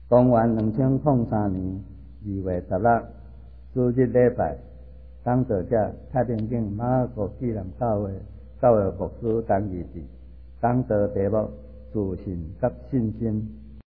公元2003年2月16日，主日礼拜，讲道者太平境马尔谷纪念教会牧师陈义志，讲道题目：自信甲信心。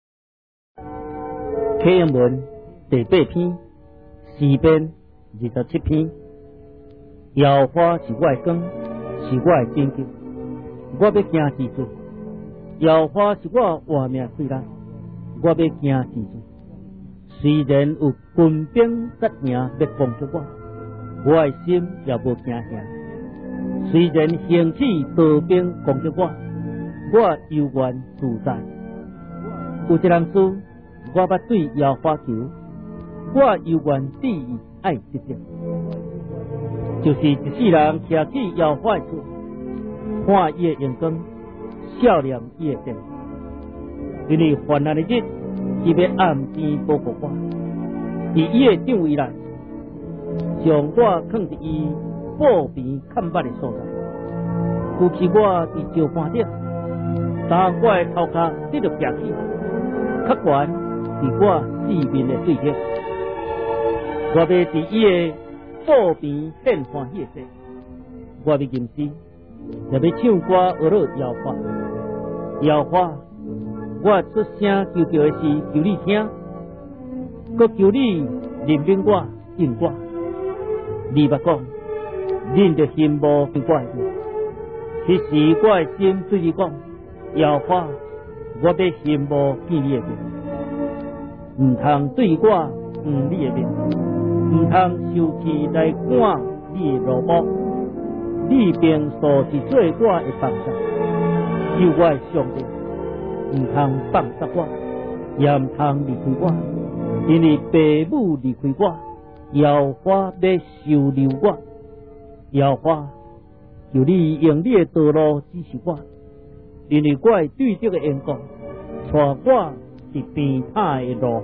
启应文第8篇，诗篇27篇。耶和华是我的光，是我的拯救，我要惊之罪。耶和华是我活命归来，我要惊之罪。虽然有军兵杀营要攻击我，我的心也无惊吓。虽然兴起刀兵攻击我，我犹原自在。有一件事，我捌对耶和华求，我犹原旨意爱得着，就是一世人徛起耶和华的厝，看伊的阳光，笑念伊的殿，因为患难的日，伊要暗边保护我，伫伊的正位内，将我放伫伊布边看捌的所在，扶起我伫石盘顶，当我的头壳得到拔起，较悬伫我四面的对面，我要伫伊的布边献欢喜的祭，我要吟诗，也要唱歌学乐耶和华。耶和华，我出声求叫的是求你听，搁求你怜悯我应我。你捌讲，恁着心无变我的面，其实我的心对你讲，耶和华，我要心无见你的面，唔通对我黄你的面，唔通受气来赶你的路幕。你并素是做我的帮助，救我的上帝，唔通放杀我，也唔通离开我，因为父母离开我，耶和华要收留我。耶和华，求你用你的道路指示我，因为我的对着的缘故，带我是平坦的路。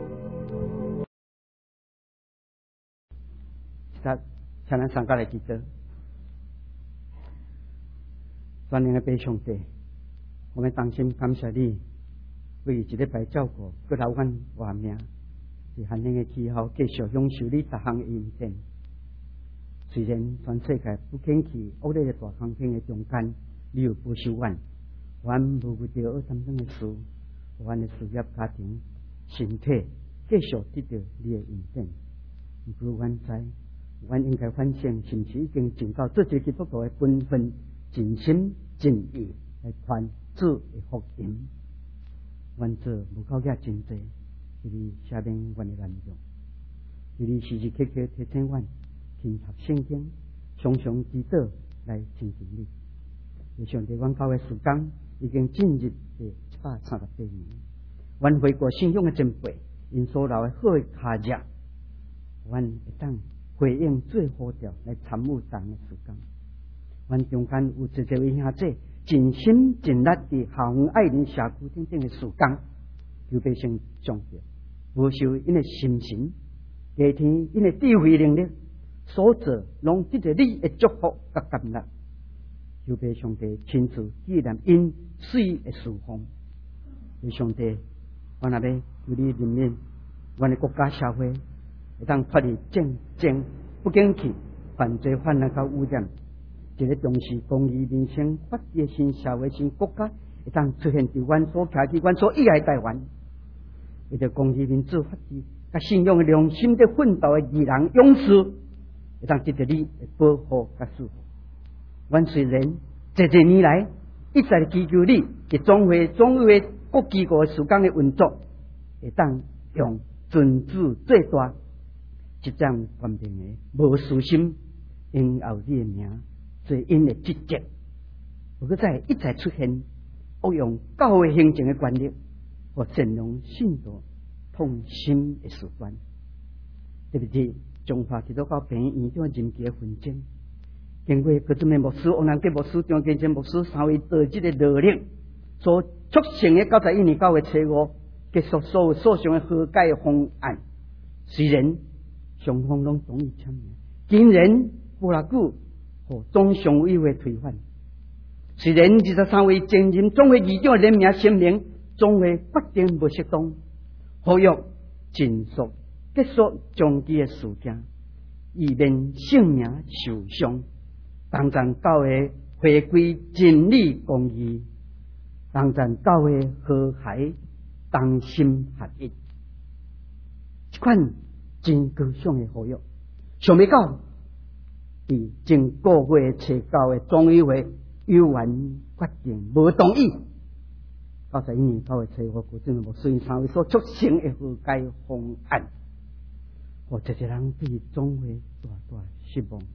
请咱参加来祈祷。全能的父上帝，我们衷心感谢你，为一礼拜照顾，佮留阮活命，伫寒冷的气候继续享受你逐项的恩典。虽然全世界不景气恶劣的大环境的中间，你有保守阮，阮无为着恶担当的事，阮的事业、家庭、身体继续得到你的恩典。毋过阮知，阮应该反省，是毋是已经尽到做一个基督徒的本分，尽心尽意来传主的福音。阮做无够也真济，是你赦免阮的难容，是你时时刻刻提醒阮勤读圣经，常常祈祷来亲近你。也上帝，阮教会时间已经进入第138年，阮回顾信仰的前辈，因所留的好的卡业，阮会当回应最好调来参悟当的时间。阮中间有一位兄弟，尽心尽力地校园爱人社区等等的事工，求百姓上帝保守因的心神，加添因的智慧能力，所做拢得到你的祝福甲感纳。求百上帝亲自纪念因水的侍奉。求上帝，我那要求你怜悯阮的国家社会，会当脱离战争、不景气、犯罪、泛滥甲污染。一个重视公益民生、法治的新社会、新国家，会当出现伫阮所徛伫阮所热爱台湾，为着公益民主法治、甲信仰的良心的奋斗的义人勇士，会当得到你的保护甲祝福。阮虽然这年来一再祈求你，伫总会各机构的事工的运作，会当用尊主最大，一张关明的无私心，因后你的名。做因的职责，不过再一再出现恶用教会行政的权力和善良信徒痛心的事端，特别是中华基督教病院长任期的纷争，经过各种的牧师、王南吉牧师、张建坚牧师3位道职的努力，所促成的91年9月7日结束所有诉讼的和解方案，虽然双方拢同意签名，竟然不偌久。和总常委会推翻。虽然23位前任总会议长联名声明，总会决定不适当， 呼吁尽速结束终极的事件，以免性命受伤。当赞教会回归真理公义，当赞教会和谐同心合一。这款真高尚的呼吁，想要到伫前个月初9的总委会有缘决定无同意。91年9月初5，古镇牧师3位所促成的和解方案，我一个人对总会大大失望。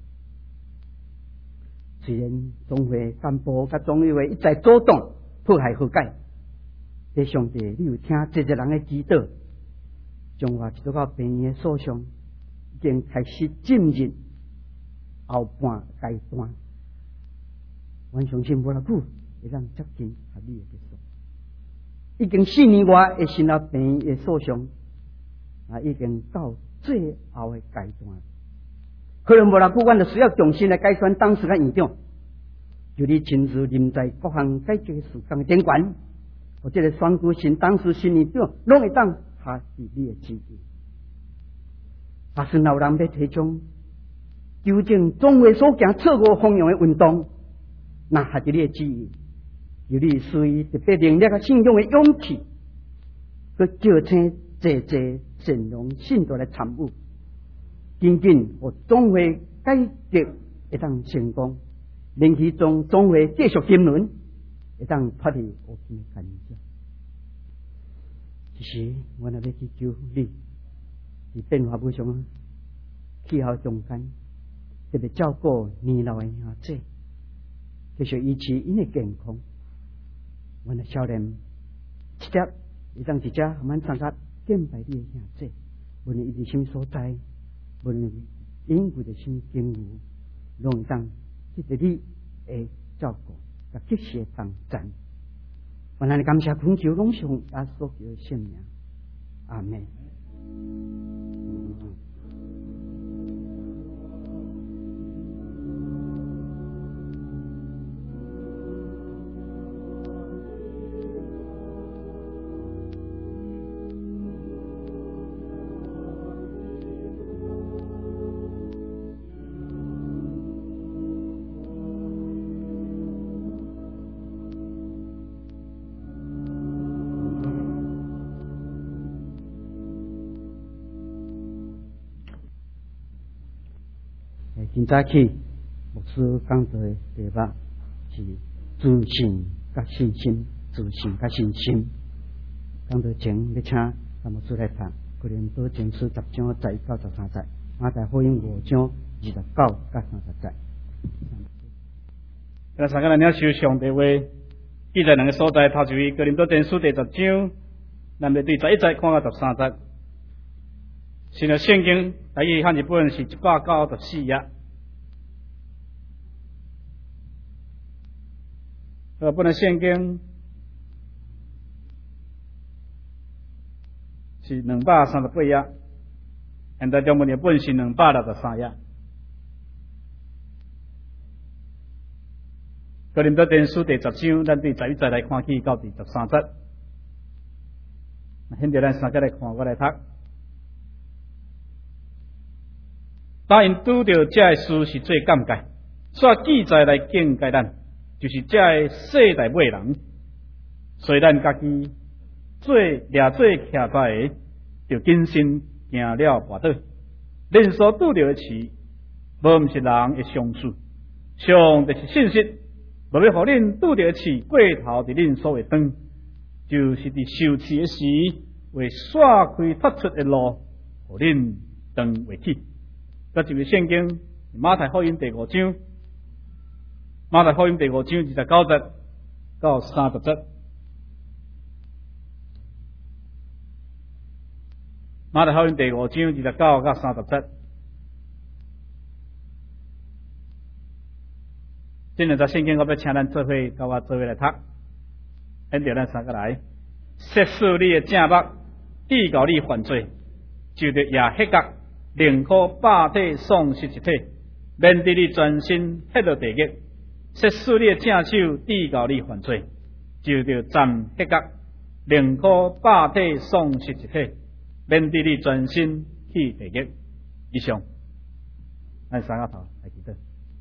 虽然总会干部甲总委会一再主动迫害和解，但上帝，你有听一个人的祈祷，将我一直到病院的所上，已经开始进入后半阶段。我相信无偌久会让接近合理的结束。已经4年外的新老病院的所上，已经到最后的阶段。可能无偌久，阮就需要重新来改选当时的院长，由你亲自临在各项改革事项的顶端，或者选举新当时新院长，拢会当下伫你的旨意。若是有人要提倡纠正总会所行错误方向的运动，那下伫你的旨意，由你随特别能力和信仰的勇气，去招请济善良信徒来参与。紧紧和总会改革会当成功，令其中总会继续经纶，会当脱离恶境的干扰。其实我若要去求你，伫变化不上气候中间，特别照顾年老的兄弟，继续维持因的健康。我的少年一只会当一只慢慢参加敬拜你的兄弟，无论伊伫什么所在。无论因为着什么境遇，拢会当记得你的照顾，甲及时的帮赞。我咱感谢恳求拢上耶稣基督的圣名，阿门。今早起，牧师讲到的题目是自信甲信心，自信甲信心。讲到前要请牧师来读《哥林多前书》10章11到13节，马太福音5章29到30节。 咱三个人领受上帝话，记在两个所在，头一位《哥林多前书》第10章，咱们对11节看到13节。新约圣经台语汉日本是194页。本来圣经是238页，现在中文译本是263页。哥林多前书第10章，咱对11节来看起到第13节。现在咱三个来看，我来读。当因拄到这个事是最尴尬，煞记载来警戒咱。就是这个世代尾人，所以咱家己掠做徛在的，就谨慎行了跋倒。恁所拄到的事，无毋是人的相似，上帝是信息，无要互恁拄到的事过头伫恁所会当，就是伫受试的时，为刷开突出的路，互恁当回去。这就是圣经马太福音第5章。马太福音第5章29节到30节。马太福音第5章29到30节。这两节圣经我要请咱做伙甲我做伙来读，因着咱三个来。xét视你的正目，地教你犯罪，就着也迄角，宁可百体丧失一体，免得你全身迄落地狱。xét视你的正手，地教你犯罪，就着站迄角， 宁可百体丧失一体，免得你全身去地狱。以上，咱三个头来祈祷。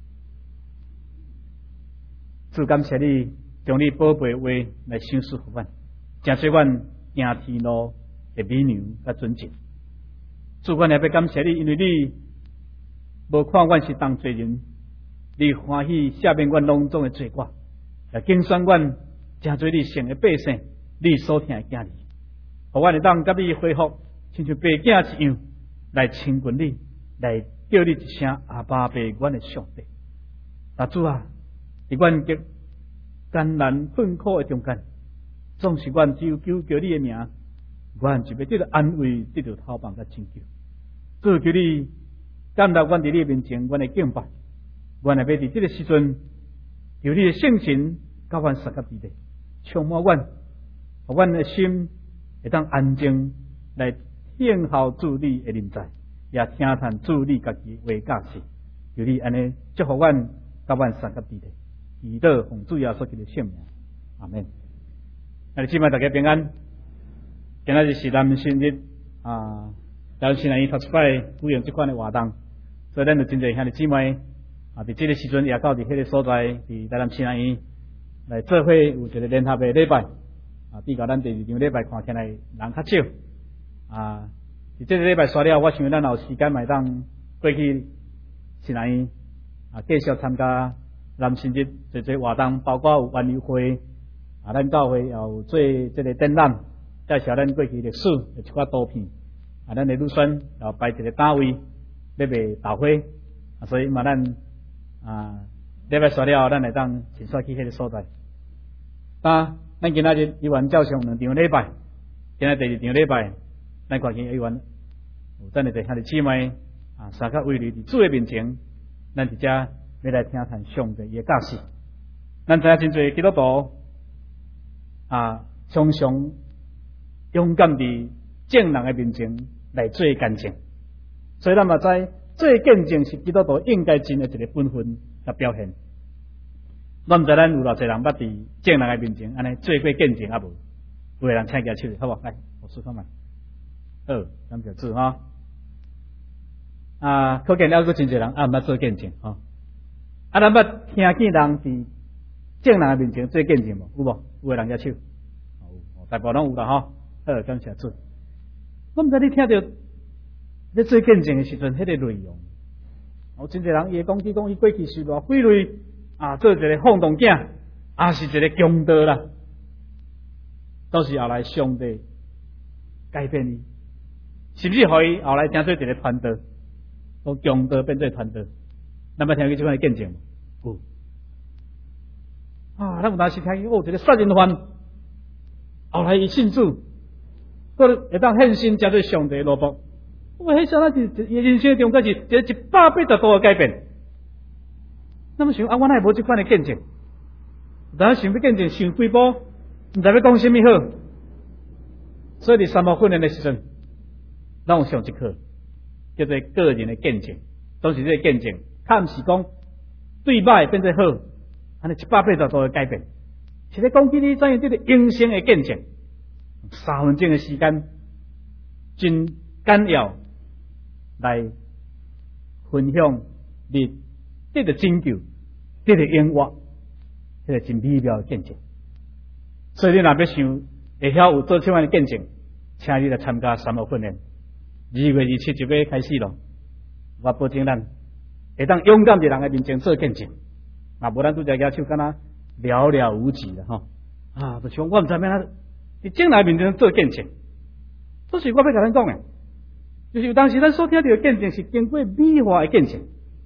主感谢你，将你宝贝话来赏赐互阮，正使阮行天路的美良甲准进。主，阮也要感谢你，因为你无看阮是当罪人，你欢喜赦免阮拢总的罪过，也竞选阮真做你圣的百姓，你所听的囝儿，互阮会当甲你恢复，亲像爸囝一样来亲近你，来叫你一声阿爸爸，阮的上帝。主啊，伫阮极艰难困苦的中间，总是阮只有求你的名，阮就要得到安慰，得到逃亡甲拯救。主，求你感到阮伫你面前，阮的敬拜，阮也要伫这个时阵，由你的圣神甲阮三甲之地，充满阮，互阮的心会当安静来听候主你的临在，也听谈主你家己话教示。求你安尼祝福阮，甲阮三甲之地。祈祷奉主耶稣基督的圣名，阿门。那姊妹大家平安。今仔日是咱生日啊，咱先来读出摆鼓用这款的活动，所以咱就真侪兄弟姊妹啊，伫这个时阵也到伫迄个所在，伫咱新南院来做伙有一个联合的礼拜啊，比较咱第二场礼拜看起来人较少啊。伫这个礼拜刷了，我想咱有时间买当过去新南院啊，继续参加。咱甚至做活动，包括有园游会啊，咱教会也有做这个展览，介绍咱过去历史，有一寡图片啊，咱的女选也摆一个单位要卖豆花啊，所以嘛咱啊礼拜刷了，咱来当先刷去迄个所在。咱今仔日伊原照常两场礼拜，今仔第二场礼拜，咱看见伊原有等下伫兄弟姊妹啊，三个围立伫主的面前，咱伫遮。要来听谈上帝伊的教示，咱知影真侪基督徒啊，常常勇敢伫正人的面前来做见证，所以咱嘛知做见证是基督徒应该尽的一个本分甲表现。咱毋知咱有偌济人捌伫正人的面前安尼做过见证啊无？有个人请举手，好无？来，我试看觅。好，感谢主哈。啊，可见了个真侪人啊，毋捌做见证哈。啊，咱捌听见人伫正人的面前做见证无？有无？有个人举手，有，大部分拢有啦吼。好，感谢主。我毋知你听到你做见证的时阵，迄个内容，有真侪人伊会讲伊过去是偌费类啊，做一个放荡囝，也是一个强盗啦，都是后来上帝改变伊，甚至互伊后来成做一个传道，从强盗变做传道。咱捌听过这款的见证无？啊，咱有当时听见一个杀人犯，后来伊信主，佫会当献身加做上帝的奴仆。哇，迄相当是人生中间是一个180度的改变。那么想啊，我哪会无这款的见证？但想要见证想几步，毋知要讲什么好。所以伫三幕训练的时阵，咱有上一课叫做个人的见证，都是这个见证。他毋是讲对歹变做好，安尼180度的改变，是咧讲起你怎样这个永生的见证。3分钟的时间，真简要来分享你得到拯救、得到永活，这个真美妙的见证。所以你若要想会晓有做这样的见证，请你来参加三幕训练。2月27就要开始咯，我保证咱会当勇敢伫人的面前做见证，啊，无咱拄则举手，敢若寥寥无几了吼。啊，就像我毋知咩啦，伫正人面前做见证，这是我要甲咱讲的，就是有当时咱所听到的见证是经过美化的见证，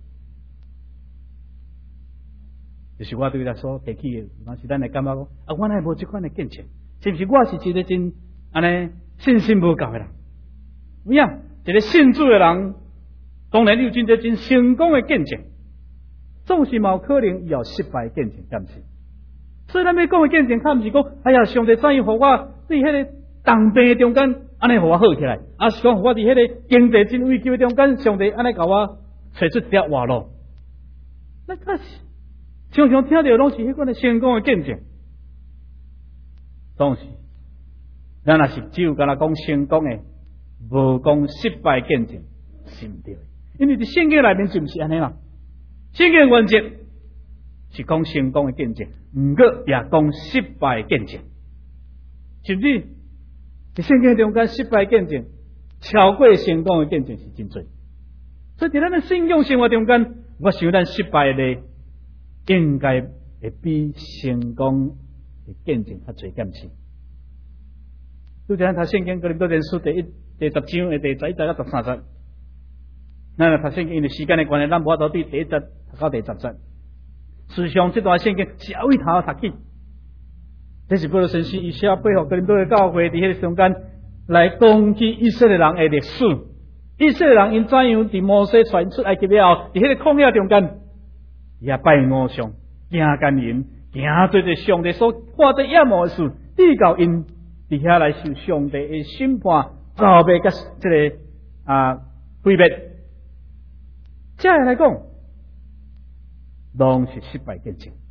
就是我对咱所提起的，有当时咱会感觉讲，啊，我哪会无这款的见证？是毋是我是一个真安尼信心无够的人？有影，一个信主的人。当然，你有真侪真成功的见证，总是冇可能有失败的见证，敢是？所以咱要讲的见证，较毋是讲，哎呀，上帝怎样互我伫迄个重病中间，安尼互我好起来，啊是讲互我伫迄个经济真危机的中间，上帝安尼甲我找出一条活路。那确实，常常听到拢是迄款的成功的见证，总是咱若是只有敢若讲成功诶，无讲失败见证，是毋对的。因为伫圣经内面就毋是安尼啦。圣经原则是讲成功诶见证，毋过也讲失败诶见证，是毋是？伫圣经中间失败见证超过成功诶见证是真多。所以伫咱诶信仰生活中间，我想咱失败诶应该会比成功诶见证较侪减少。拄则咱读圣经哥林多前书第10章诶第11节到第13节，咱来读圣经因为时间诶关系，咱无法度对第1节读到第10节。事实上，这段圣经是由伊头读起，这是保罗先生以写背后哥林多诶教会伫迄个中间来讲起以色列人诶历史。以色列人因怎样伫摩西传出埃及了后，伫迄个旷野中间也拜偶像、行奸淫、行做着上帝所看得厌恶诶事，直到因伫遐来受上帝诶审判，遭被甲这个毁灭。这样来讲，拢是失败见证，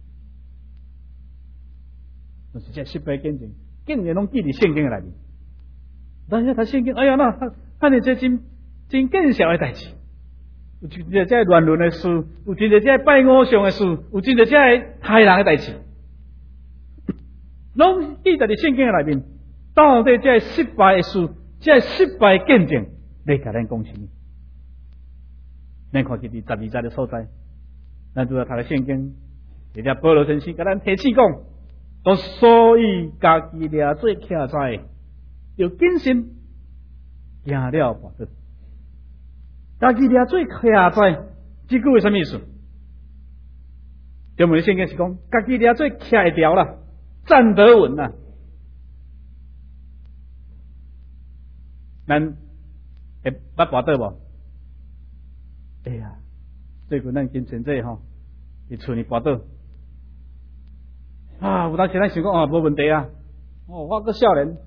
就是这失败见证，竟然拢记伫圣经内面。咱遐读圣经，哎呀，那汉尼这真见笑诶代志，有真侪这乱伦诶事，有真侪这拜偶像诶事，有真侪这害人诶代志，拢记在伫圣经内面。到底这失败诶事，这失败见证，要甲咱讲什么？咱看去第12节的所在，咱拄要读的圣经，或者保罗先生甲咱提醒讲，都所以家己掠做徛在，要谨慎行了跋倒。家己掠做徛在，这句为什么意思？中文圣经是讲，家己掠做徛会牢啦，站得稳啦。咱会捌跋倒无？哎呀，最近咱精神这吼，伫厝里跋倒啊！有当时咱想讲无问题啊，我个少年，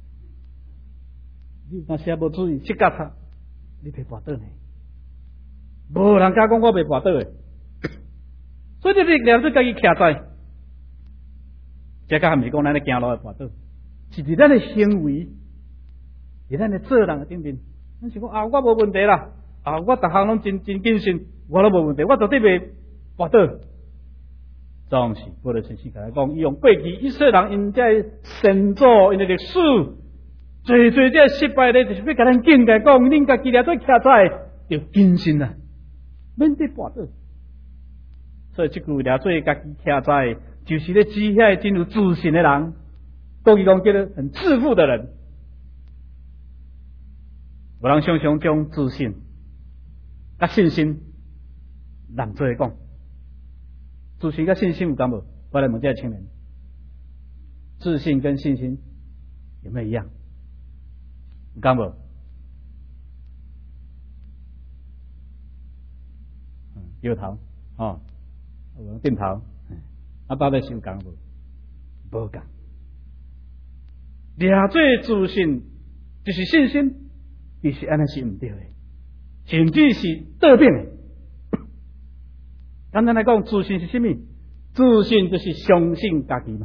你若是也无注意，膝盖擦，你袂跋倒呢？无人敢讲我袂跋倒诶，所以你掠做家己徛在，这个还毋是讲咱咧行路会跋倒，是伫咱诶行为。伫咱诶做人诶顶面，咱想讲我无问题啦，我逐项拢真谨慎，我都无问题，我绝对袂跋倒。总是保罗先生甲咱讲，伊用过去以色列人因这先祖因诶历史，最这失败咧，就是要甲咱警戒讲，恁家己掠做徛在，要谨慎啦，免得跋倒。所以即句掠做家己徛在，就是咧指遐真有自信诶人，国语讲叫做很自负的人。有人常常将自信、甲信心连做讲，自信甲信心有共无？我来问这个青年，自信跟信心有没有一样？有共无？摇头，有人点头，到底是有共无？无共。掠做自信就是信心。其实安尼是毋对的，甚至是倒变的。简单来讲，自信是什么？自信就是相信家己嘛。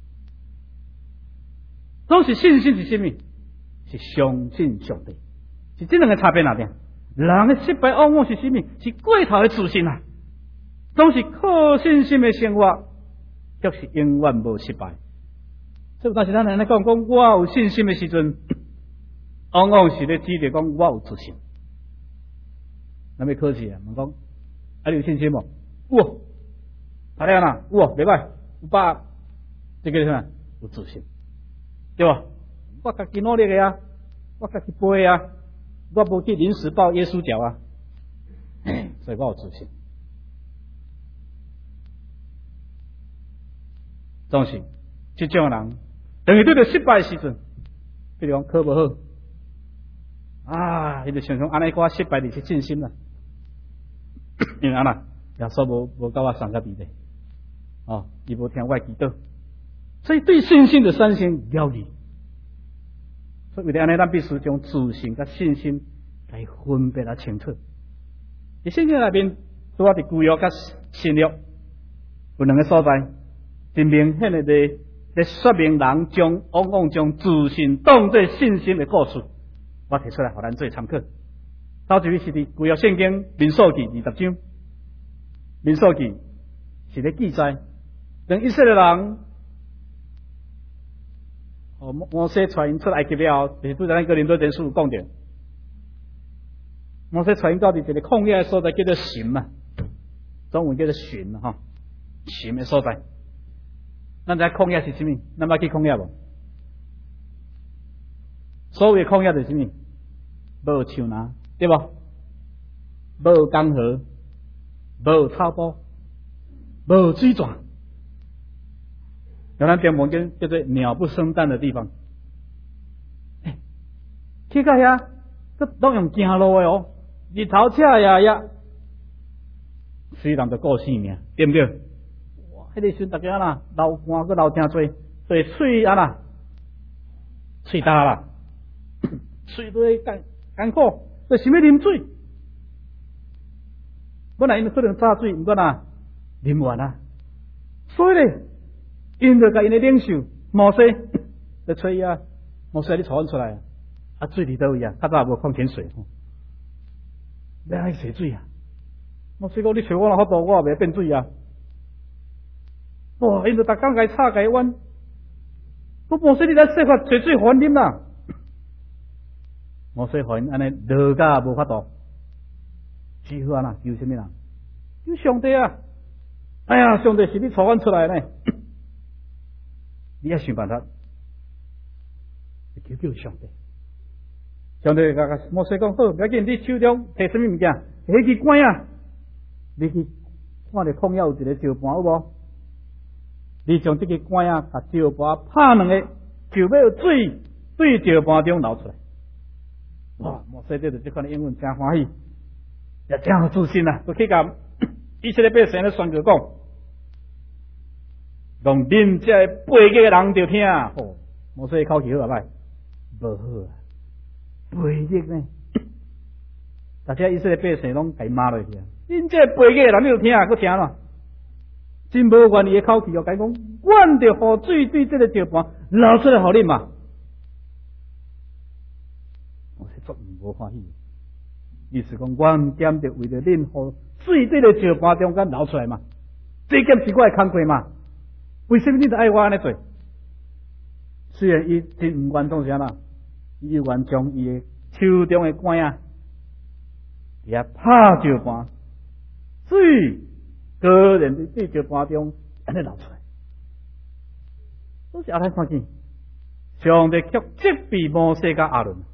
总是信心是什么？是相信上帝。是这两个差别哪边？人的失败往往是什么？是过头的自信啊！总是靠信心的生活，却是永远无失败。所以，但是咱来讲，我有信心的时阵。往往是咧指着讲我有自信，那么可惜啊！问讲你有信心无？有，阿亮啊，有，袂歹，有把这个什么有自信，对吧？我家己努力的啊，我家己背啊，我无去临时抱耶稣脚啊，所以我有自信。总是这种人，等于对着失败的时阵，比如讲考不好。伊就常常安尼我失败就是信心啦，因为安那耶稣无甲我送到地底，伊无听我祈祷，所以对信心的产生了疑。所以为了安尼，咱必须将自信甲信心来分别清楚。伫圣经内面，拄啊伫旧约甲新约有两个所在，真明显的在说明人往往将自信当作信心的故事，我提出来，互咱做参考。头一位是伫旧约圣经民数记20章，民数记是咧记载，当以色列人摩西带因出埃及了后，就是拄则咱哥林多前书讲着，摩西带因到伫一个旷野的所在，叫做寻啊，中文叫做寻啊，寻的所在。咱知旷野是啥物？咱捌去旷野无？所谓旷野就是啥物？无树林，对无？无江河，无草坡，无水泉，有咱中文叫做鸟不生蛋的地方。去到遐，佮拢用行路的哦，日头赤呀呀，虽然就过性命，对不对？迄个时大家啦，流汗佮流真多，所以喙啊啦，喙焦啦，喙都艰苦，就想要啉水。本来因可能炸水，毋过呐，啉完啊。所以咧，因就甲因的领袖摩西来找伊啊，摩西你带阮出来啊，水伫倒位啊？较早无矿泉水，要爱洗水啊。摩西讲你找我若法度，我也袂变水啊。哇！因就逐工甲伊吵甲伊冤，我摩西你来说法找水还啉啦。摩西还因安尼落甲无法度，只好安那求什么人？求上帝啊！哎呀，上帝是你带阮出来呢，你要想办法求上帝。上帝甲摩西讲好，不要紧，你手中摕什么物件？摕支管啊！你去看着旷野有一个石盘有无？你将这个管啊，甲石盘拍两个，就要水对石盘中流出来。哇！摩西对着这款的英文真欢喜，也真有自信啊！就去甲以色列百姓咧宣告讲，让恁这8个人就听。哦，摩西口气好啊歹？无好啊！8个呢？大家以色列百姓拢甲骂落去啊！恁这8个人你就听，佮听咯。真无愿意的口气，又讲，阮着雨水对这个石盘流出来，互恁嘛。我是足无欢喜，意思讲，阮点着为着恁，互水对个石盘中间流出来嘛。这件是我的工课嘛。为什么你就爱我安尼做？虽然伊真毋愿做啥啦，伊又愿将伊的手中的管啊，也拍石盘，水。个人伫对石盘中安尼流出来，都是阿咱看见，上帝却责备摩西甲亚伦。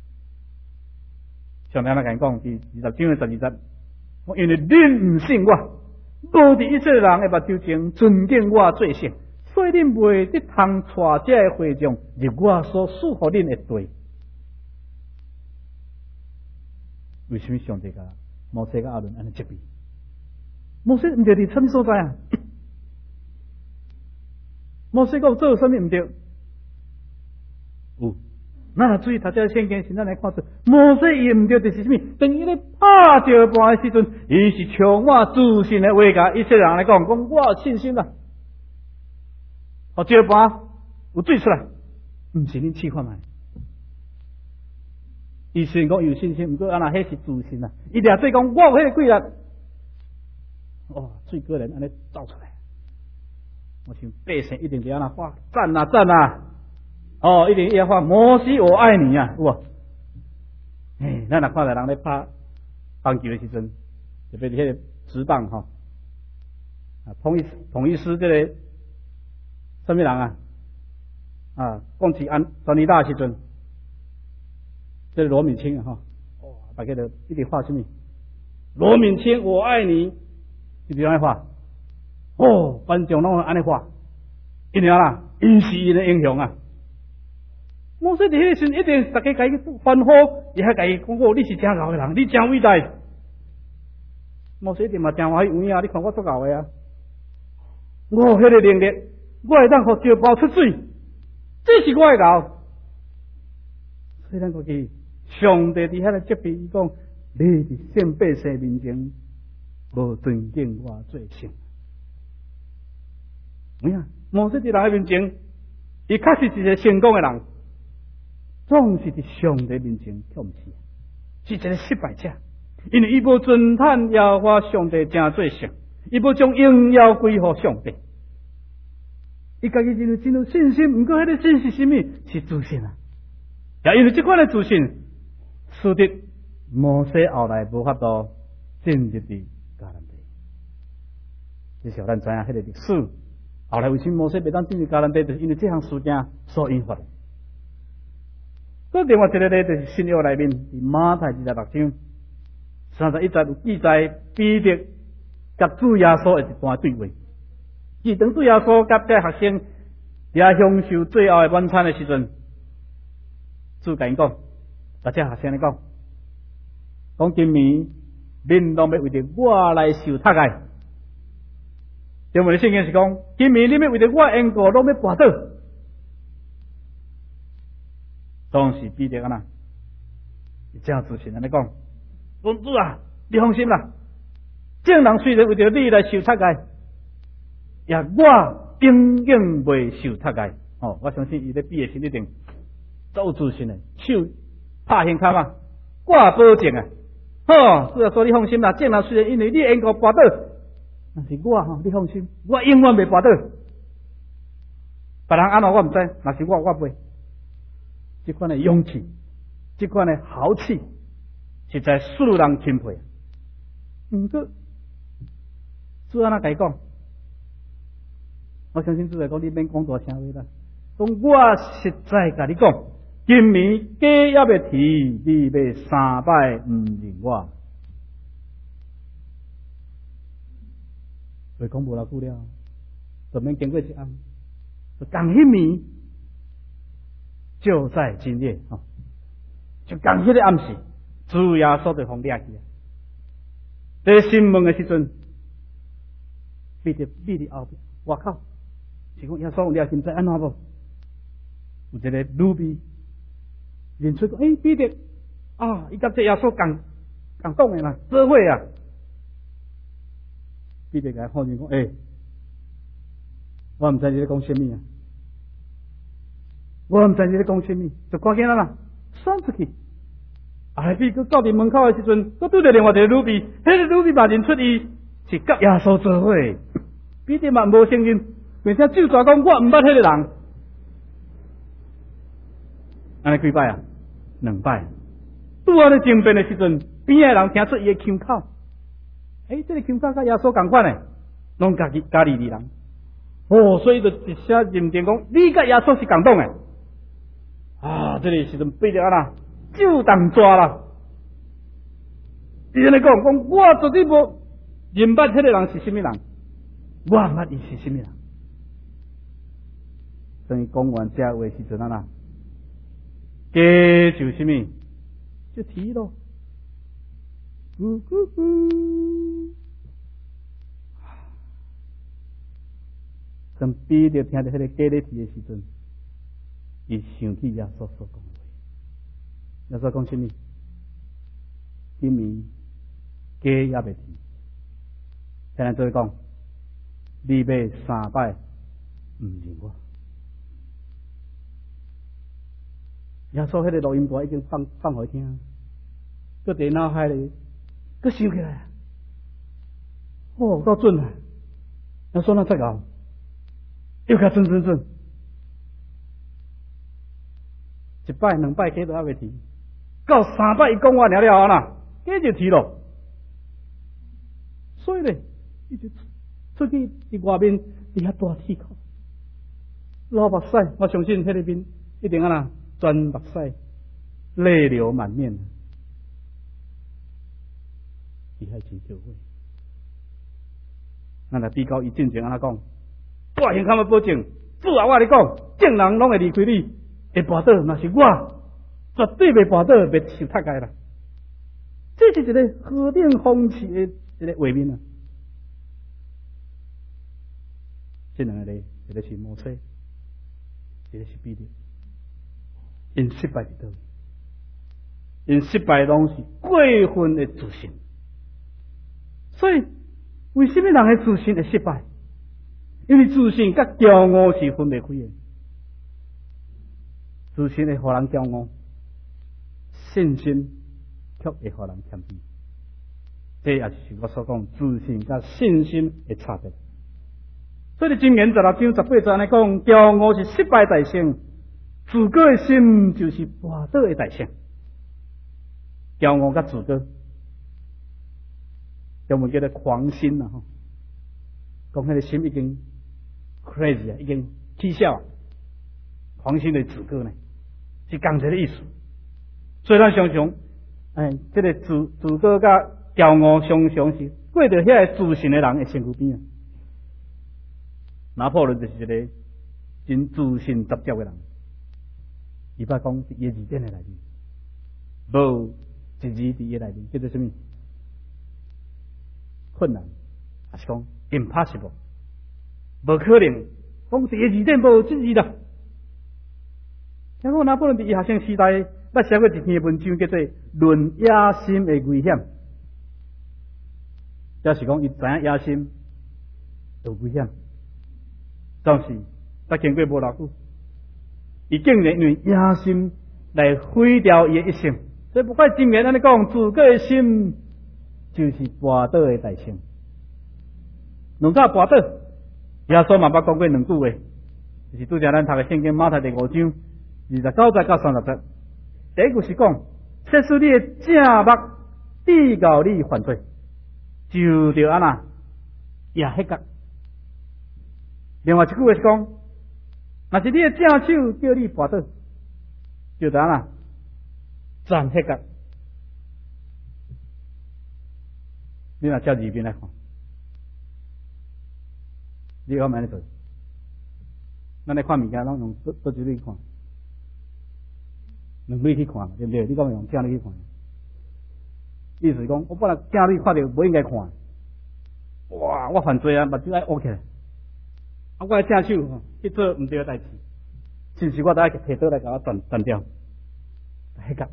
上帝安尼甲因讲，伫20章的12节，因为恁毋信我，无伫以色列人的目睭前尊敬我做圣，所以恁袂得通带这个会众入我所赐予恁的地。为什么上帝甲摩西甲亚伦安尼责备？摩西毋对伫什么所在啊？摩西讲做什么毋对？有，那注意读这圣经时，咱来看出摩西伊毋对就是什么？当伊咧拍石盘的时阵，伊是充满自信的话甲以色列人来讲，我有信心啦。哦，石盘有水出来，毋是恁试看卖。伊虽然讲有信心，毋过安那迄是自信啊。伊掠做讲我有迄个几力。哇！水个人安尼走出来，我想百姓一定得安那话赞啊赞啊！哦，一定要话摩西我爱你啊，有无？哎，咱若看到人咧拍棒球的时阵，特别是迄个直棒哈，统一师这个什么人啊？啊，讲起专利大时阵，这个罗敏清啊哈，哇，大家就一定画什么？罗敏清我爱你。是不是安尼画？哦，观众拢安尼画，因为啦，因是因的英雄啊。摩西伫迄时一定大家甲伊欢呼，伊还甲伊讲过，你是真牛的人，你真伟大。摩西一定嘛真欢喜有影啊！你看我足牛的啊！我有迄个能力，我会当互石盘出水，这是我的牛。所以咱个去上帝伫遐来责备伊讲，你伫圣百姓面前。无尊敬我做圣，你看摩西伫人面前伊确实是一个成功的人，总是伫上帝面前却毋是，是一个失败者。因为伊无尊坦耶和华上帝正做圣，伊无将荣耀归乎上帝。伊家己认为真有信心，毋过迄个信是啥物？是自信啊！也因为这款的自信，使得摩西后来无法度进入伫迦南地。至少咱知影迄个历史，后来为什么摩西袂当进入迦南地，就是因为这项事件所引发的。搁另外一个咧，就是新约内面伫马太26章31节有记载彼得甲主耶稣的一段对话。伊当主耶稣甲这学生也享受最后的晚餐的时阵，主甲因讲，甲这学生咧讲今暝恁拢要为着我来受杀害。因为圣经是讲，今暝你要为着我缘故拢要跋倒。当时彼得啊呐，伊正自信安尼讲，主啊，你放心啦，正人虽然为着你来受杀害，也我永远袂受杀害。我相信伊咧比的时一定足自信的，手拍胸口啊，我保证啊，主啊，所以你放心啦，正人虽然因为你缘故跋倒，但是我你放心，我永远袂跋倒。别人安怎我毋知，若是我袂。这款的勇气，这款的豪气，实在使人钦佩。毋过，主安怎甲伊讲？我相信主来讲，你免讲大声话啦。讲我实在甲你讲，今暝鸡也要啼，你要3摆毋认我。所以讲无偌久了，就免经过一暗，就共迄暝。就在今夜，就刚迄个暗时，主耶稣就互掠去啊！在新门的时阵，彼得伫后边，外口是讲耶稣互掠去，毋知安怎无？有一个女婢认出讲，彼得啊，伊甲这耶稣共讲的啦，做伙啊！彼得甲看见讲，我毋知你咧讲什么啊！我毋知你咧讲什么，就赶紧啦，闪出去。彼佮到伫门口的时阵，佮拄着另外一个女婢，迄个女婢嘛认出伊是甲耶稣做伙。彼得嘛无承认，并且就抓讲我毋捌迄个人。安尼几摆啊？2摆。拄安尼争辩的时阵，边的人听出伊的腔口，这个腔口甲耶稣共款的，拢家己家里的人。所以就直接认定讲，你甲耶稣是共党的。这个时阵彼得啊啦，就当抓啦。伊安尼讲，我绝对无认捌迄个人是什么人，我毋捌伊是什么人。等伊讲完这话时阵啊啦，鸡就什么，就啼咯，咕咕咕。当彼得听到迄个鸡咧啼的时阵，伊想起耶稣所讲的话。耶稣讲什么？今暝鸡也袂啼。现在做讲，你要3摆毋认我。耶稣迄个录音带已经放互伊听，搁伫脑海里，搁想起来，够准啊！耶稣那再搞。又甲准，1摆2摆鸡都还袂啼，到3摆伊讲完了后啦，鸡就啼咯。所以咧，伊就出去伫外面伫遐大啼哭，流目屎。我相信迄个面一定啊全目屎，泪流满面。伊还真后悔。咱来比较伊进前安怎讲？我胸口要保证，主啊，我跟你讲，正人拢会离开你，会跋倒，若是我绝对袂跋倒，袂受杀害啦。这是一个何等风趣的一个画面啊！这两个一个是摩西，一个是彼得，因失败伫倒，因失败拢是过分的自信。所以，为什么人的自信会失败？因为自信甲骄傲是分袂开的。 自信会互人骄傲，信心却会互人谦卑。这也是我所讲自信甲信心的差别。所以箴言16章18节安尼讲，骄傲是失败大胜，自高的心就是跋倒的大胜。骄傲甲自高，中文叫做狂心啊！讲迄个心已经 crazy 啊，已经起笑啊，狂心的自高呢，是同一个意思。所以咱常常，这个自高甲骄傲常常是过着遐个自信的人的身躯边啊。拿破仑就是一个真自信十足的人，伊捌讲伫伊字典的内面，无一字伫伊内面叫做什么？困难，还是讲 impossible， 无可能，讲伫伊字典无这字啦。听讲拿破仑伫伊学生时代，捌写过一篇文章，叫做《论野心的危险》，就是讲伊知影野心有危险。但是，才经过无偌久，伊竟然因为野心来毁掉伊的一生。所以不怪箴言安尼讲，自个的心就是跋倒的大胜。两脚跋倒，耶稣嘛捌讲过两句话，就是拄则咱读的圣经马太第5章29节到30节。第一句是讲，切使你的正目抵告你犯罪，就着安那也迄角。另外一句话是讲，若是你的正手叫你跋倒，就得啦，站迄角。你若照字面来看，你要安尼做，咱来看物件，拢用倒一类看，两类去看，对不对？你讲用正类去看，意思是讲，我本来正类看到不应该看，哇，我犯罪啊，目睭爱乌起来。我的正手去做唔对的代志，是不是我得摕刀来甲我断掉？迄个，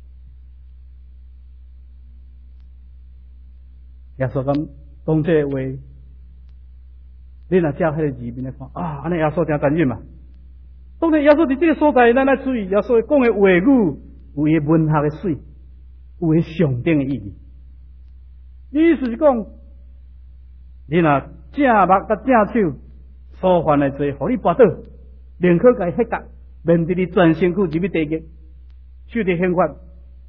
耶稣讲这话，你若照迄个字面来看啊，安尼耶稣真残忍嘛。当然，耶稣伫这个所在，咱来注意耶稣讲的话语有伊文学的水，有伊上顶的意义。意思是讲，你若正目甲正手。所犯的罪，互你跋倒，宁可甲伊迄角，免得你全身躯入去地狱，受着刑罚。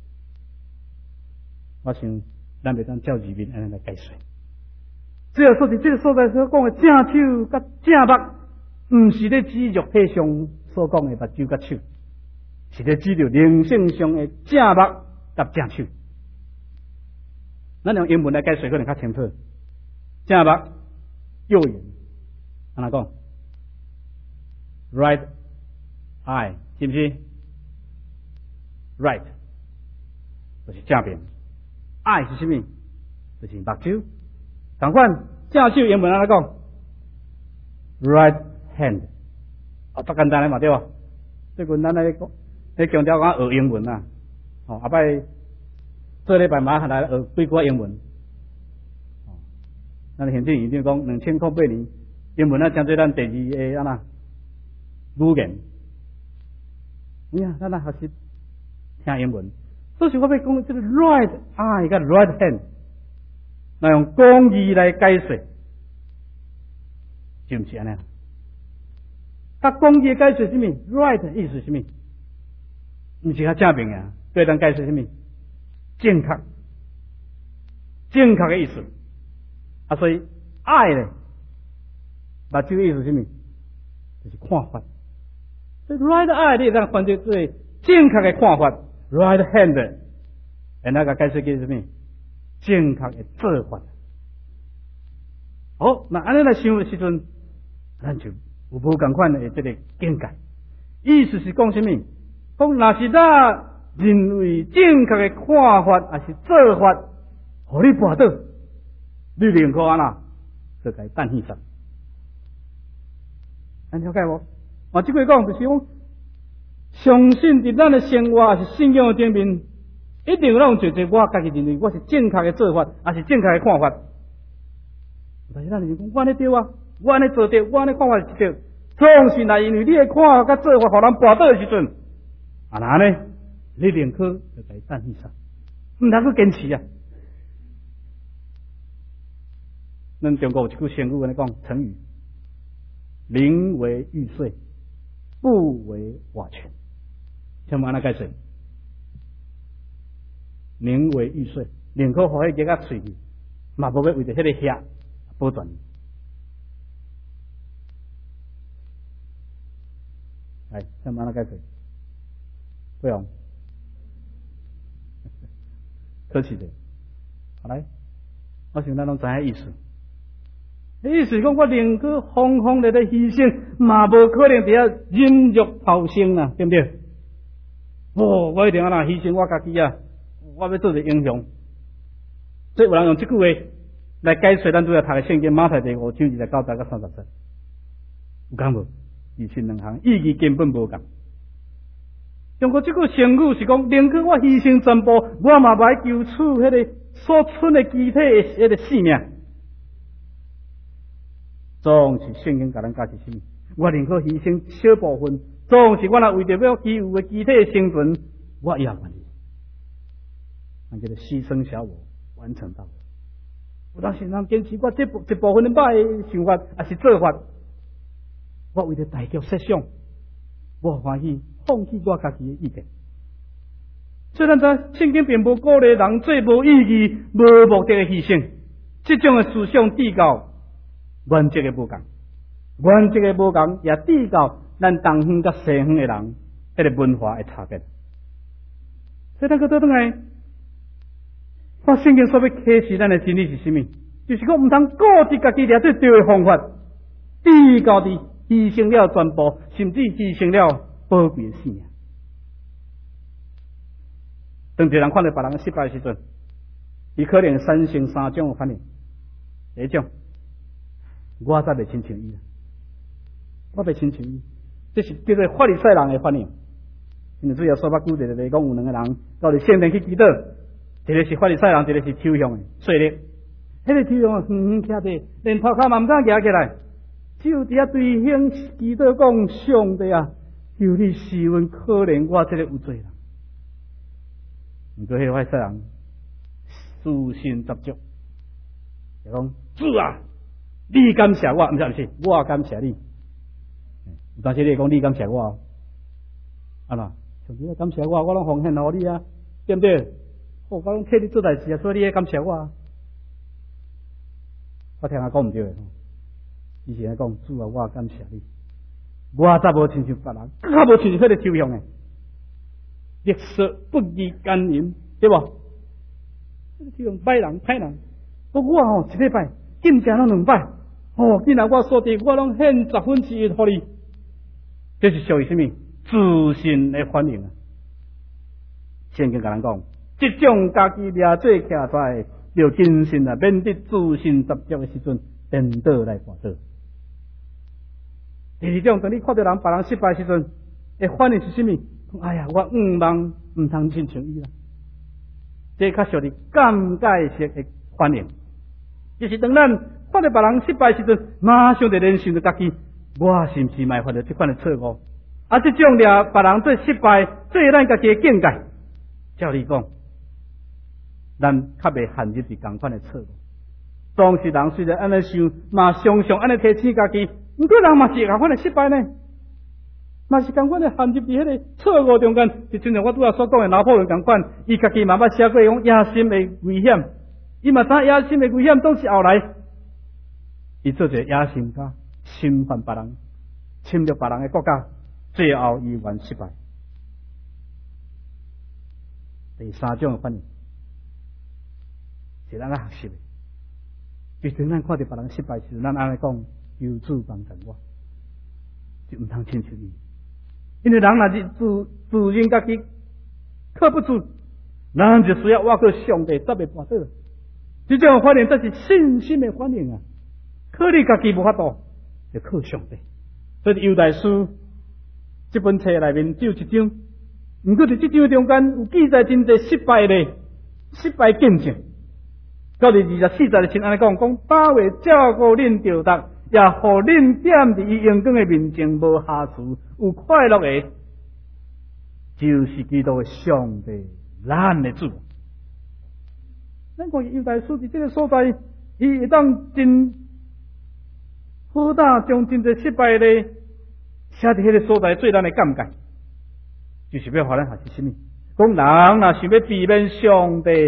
我想，咱袂当照字面安尼来解释。只要说是这个所在所讲的正手甲正目，毋是咧指肉体上所讲的目睭甲手，是咧指着灵性上的正目甲正手。咱用英文来解释可能较清楚。正目右眼。安怎讲 ？Right eye 是不是 ？Right 就是正面 ，eye 是什么？就是目睭。同款正手英文安怎讲 ？Right hand 足简单的嘛对吧？最近咱咧强调讲学英文啊，后摆这礼拜马上来学几句英文。咱现在已经讲2008年。英文将做咱第2个安那语言，你看咱学习听英文，所以我要讲这个 right eye 甲 right hand， 那用公义来解释，是不是安尼？甲公义解释什么 ？right 意思什么？毋是较正面啊，对咱解释什么？正确，正确的意思。啊，所以爱咧。目睭的意思是什么？就是看法。所以 right eye 你当翻做最正确的看法 ，right hand， 那个解释叫什么？正确的做法。好，那安尼来想的时阵，咱就有无共款的这个见解。意思是讲什么？讲若是咱认为正确的看法还是做法，互你跋倒，你宁可安那就该等去上。咱了解无？我即句讲就是讲，相信伫咱的生活还是信仰的顶面，一定有咱做我家己认为我是正确的做法，还是正确的看法。但是咱就是讲，我安尼对啊，我安尼做对，我安尼看法是对。总是来因为你的看法甲做法，互人跋倒的时阵， 啊那呢，你宁可就该等去啥？唔通去坚持啊！咱中国有一句成语安尼讲，成语“宁为玉碎，不为瓦全”。像安那解释？宁为玉碎，宁可互迄个甲碎去，嘛无要为着迄个遐保全。来，像安那解释？对哦，客气者。好来，我想咱拢知影意思。意思讲，我宁可轰轰烈烈牺牲，嘛无可能伫遐忍辱偷生啊，对不对？我一定要牺牲我家己啊！我要做一个英雄。所以有人用这句话来解释咱拄要读的圣经马太第5章29到30节，有讲无？二是两项意义根本无共。中国这句成语是讲，宁可我牺牲全部，我嘛袂求取迄个所存的机体的迄个性命。总是圣经甲咱教是什么？我宁可牺牲小部分，总是我若为着要其余的机体的生存，我也愿意。按这个牺牲小我完成到。有当时人坚持我这一部分的歹的想法，也是做法，我为着大局设想，我欢喜放弃我家己的意见。虽然在圣经并无鼓励人做无意义、无目的的牺牲，这种的思想递到原则的无共，原则的无共也递到咱东方甲西方的人迄个文化的差别。所以咱个倒转来，我圣经所要启示咱的真理是什么？就是讲唔通固执家己掠最对的方法，递到伫牺牲了全部，甚至牺牲了宝贵的性命。当一个人看到别人失败的时阵，伊可能产生3种反应。第一种，我才袂亲像伊，我袂亲像伊，这是叫做法利赛人的反应。因为主要所捌举例来讲，有2个人到伫圣殿去祈祷，一个是法利赛人，一个是抽象的税吏。迄个抽象远徛伫，连头壳嘛毋敢举起来，只有伫遐对兄祈祷讲：上帝啊，求你施恩可怜我这个有罪人。毋过迄个法利赛人私心执着，就讲主啊，你感谢我，毋是，我感谢你。有当时你讲你感谢我，啊啦，上帝感谢我，我拢奉献互你啊，对不对？我拢替你做代志啊，所以你也感谢我啊。我听他讲毋对的，以前讲主啊，我感谢你，我才无亲像别人，更较无亲像迄个抽象的，烈士不义奸淫，对无？这个抽象歹人歹人，我一礼拜进城拢2摆，竟然我所得我拢献1/10互你，这是属于什么？自信的反应啊！圣经甲人讲，这种家己掠做徛在。要谨慎啊，免得自信执着的时阵颠倒来跋倒。第二种，当你看到别人失败的时阵，会反应是什么？哎呀，我望唔通亲像伊啦。这较属于尴尬式的反应，就是当咱看到别人失败的时阵，马上就联想到家己，我是毋是咪犯了这款的错误？啊，这种掠别人做失败，做咱家己的境界。照你讲。咱较袂陷入伫同款的错误。当时人虽然安尼想，嘛常常安尼提醒家己，毋过人嘛是同款的失败呢，嘛是同款的陷入伫迄个错误中间。就亲像我拄仔所讲的拿破仑同款，伊家己嘛捌写过讲野心的危险，伊嘛知野心的危险总是后来，伊做一个野心家，侵犯别人，侵略别人的国家，最后伊完失败。第3种的反应。是咱学习的，就是咱看到别人失败时，咱安尼讲，求主帮助我，就毋通亲像伊。因为人若是自认家己靠不住，咱就需要挖靠上帝，才袂跋倒。这种反应，这是信心的反应啊！靠你家己无法度，就靠上帝。所以犹大书这本册内面只有1章，毋过伫这章中间有记载真侪失败的失败见证。到第24节就安尼讲，大卫照顾恁着达，也互恁踮伫伊阳光的面前无瑕疵，有快乐的。 就是基督的上帝，咱的主。咱看犹大书伫这个所在，伊会当真好大将真侪失败咧写伫迄个所在，最咱的感觉，就是要互咱学习什么？讲人若想要避免上帝，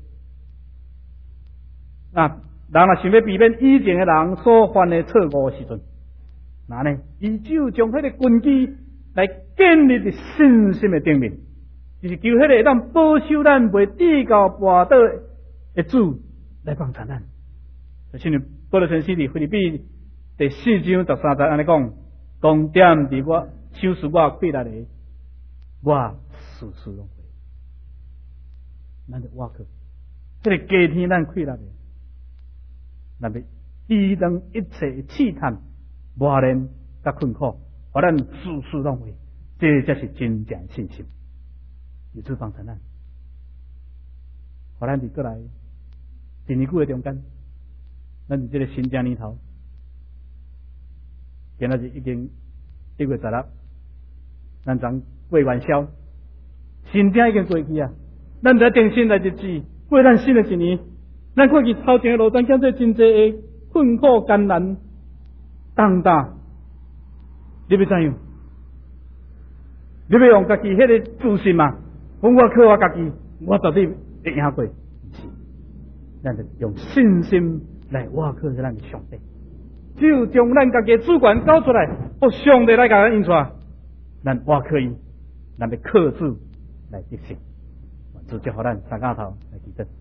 人若想要避免以前的人所犯的错误的时阵，那呢，伊只有将迄个根基来建立伫信心的顶面，就是求迄个会当保守咱袂跌到跋倒的主来帮助咱。就像保罗先生伫腓立比第4章13节安尼讲，重点伫我手是我亏力的，我事事拢会。咱就挖去，这个加添咱亏力的，咱要抵挡一切试探、磨练甲困苦，互咱事事拢会，这才是真正信心。有主帮助咱，互咱伫过来第二句的中间，咱伫这个新正年头，今仔日已经1月16，咱昨过元宵，新正已经过去啊。咱在定新的日子，过咱新的一年，咱看见头前的路段，见做真济的困苦艰难、重担，你要怎样？你要用家己迄个自信嘛？讲我靠我家己，我绝对会赢过。不是，咱就用信心来挖靠咱的上帝，只有将咱家己的主权交出来，互上帝来甲咱引出来，咱挖靠伊，咱要靠主来得胜。主就互咱三架头来祈祷。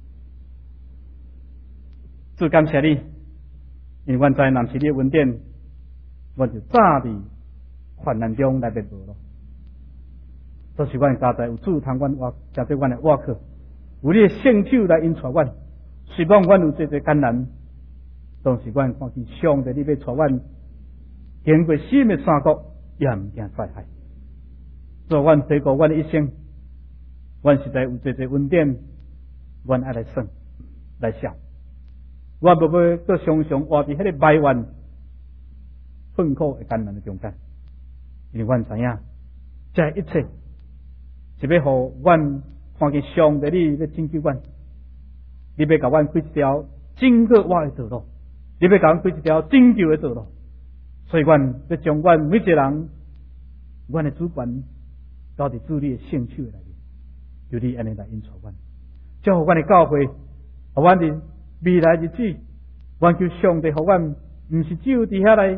主感谢你，因为阮知若是你的恩典，阮就早伫患难中来面无咯。这是阮家在有主通阮挖，加对阮的挖靠，有你的圣手来引带阮。虽望阮有这艰难，当时阮看见上帝你要带阮经过死的山谷，也毋惊灾害。做阮回顾阮的一生。阮实在有这恩典，阮爱来算来想，我无要搁常常活伫迄个埋怨、困苦的艰难的中间，因为阮知影，这一切是要互阮看见上帝你要拯救阮，你要甲阮开一条经过我的道路，你要甲阮开一条拯救的道路，所以阮要将阮每一个人，阮的主权交伫主你的圣手内面。就你安尼来引导阮，祝福阮的教会，互阮的未来日子，愿求上帝互阮，毋是只有伫遐来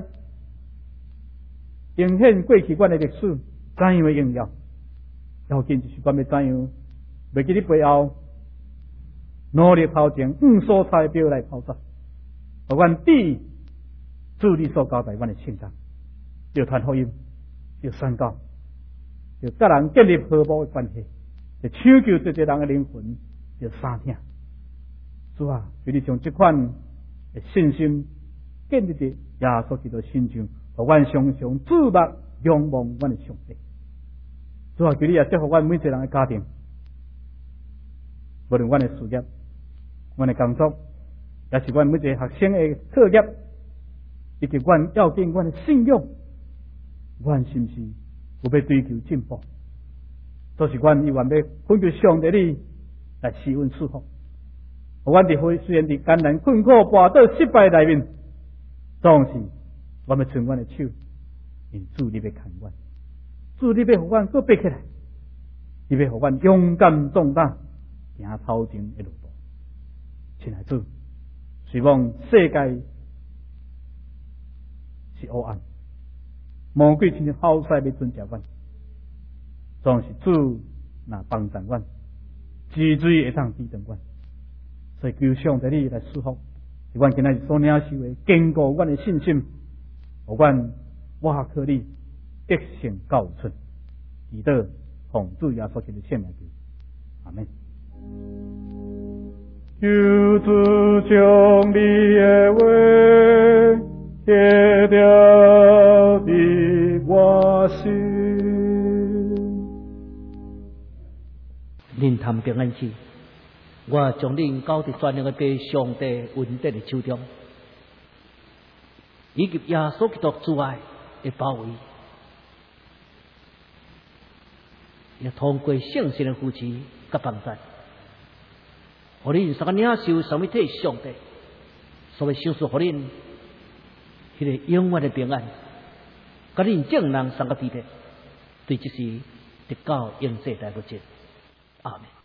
呈现过去阮的历史怎样的荣耀，要紧就是阮要怎样，袂记你背后努力头前所彩标来跑走，互阮伫主你所交代阮的圣章，要传福音，要宣告，要甲人建立和睦的关系。就抢救这些人的灵魂，就三听。主啊，求你将这款的信心建立在耶稣基督心上，互阮常常注目仰望阮的上帝。主啊，求你也祝福阮每一个人的家庭，无论阮的事业、阮的工作，也是阮每一个学生的课业，以及阮要紧阮的信仰，阮是毋是有要追求进步？都是阮以愿要恳求上帝你来施恩赐福，阮伫虽然伫艰难困苦、跋倒、失败内面，总是阮要伸阮的手，因主你要看阮，主你要互阮搁爬起来，你要互阮勇敢壮胆，行头前的路途。亲爱主，希望世界是黑暗，魔鬼亲像好势要吞食阮。总是主那帮助阮，之水会当抵挡阮，所以求上帝你来赐福，是阮今仔日所领受的，坚固阮的信心，互阮挖靠你得胜到出，祈祷奉主耶稣基督圣名求，阿门。 求主将你的话贴了伫我心。 恁谈平安时，我将恁交伫全能的被上帝恩典的手中，以及耶稣基督主爱的包围。 也通过圣神的扶持甲帮助，互恁三个领受上面体上帝，所谓享受互恁迄个永远的平安，甲恁正人三个地铁，对，即是直到永世代不尽。阿们。